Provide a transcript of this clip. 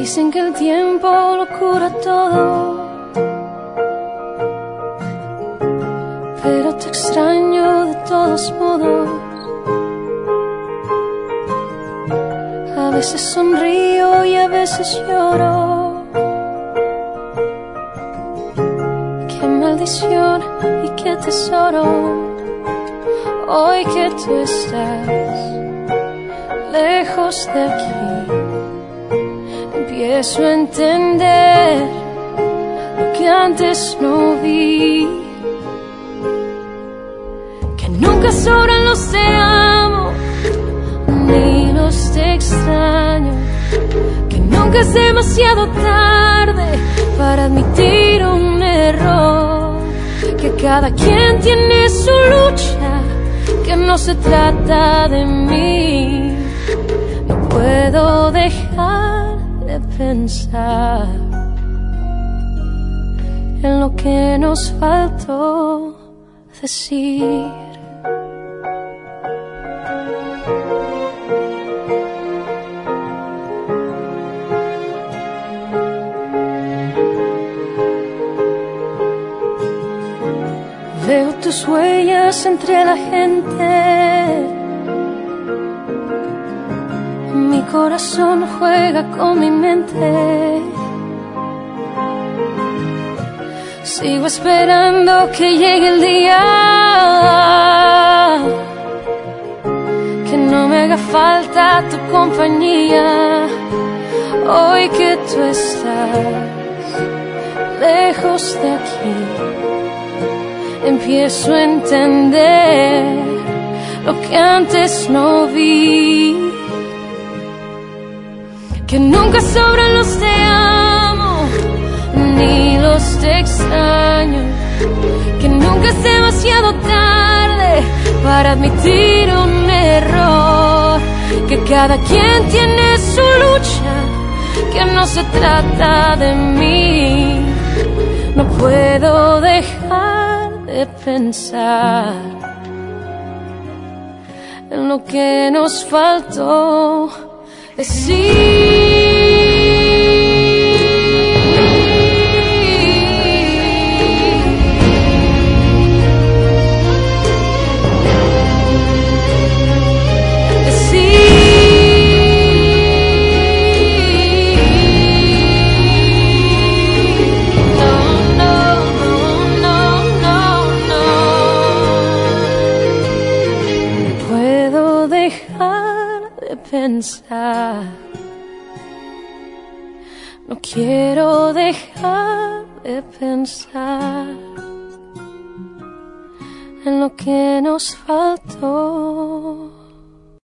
Dicen que el tiempo lo cura todo, pero te extraño de todos modos. A veces sonrío y a veces lloro. Qué maldición y qué tesoro, hoy que tú estás lejos de aquí. Empiezo a entender lo que antes no vi, que nunca sobran los te amo ni los te extraño, que nunca es demasiado tarde para admitir un error, que cada quien tiene su lucha, que no se trata de mí. No puedo dejar de pensar en lo que nos faltó decir. Veo tus huellas entre la gente, mi corazón juega con mi mente. Sigo esperando que llegue el día, que no me haga falta tu compañía. Hoy que tú estás lejos de aquí, empiezo a entender lo que antes no vi, que nunca sobran los te amo ni los te extraño, que nunca es demasiado tarde para admitir un error, que cada quien tiene su lucha, que no se trata de mí. No puedo dejar de pensar en lo que nos faltó decir. Pensar, no quiero dejar de pensar en lo que nos faltó.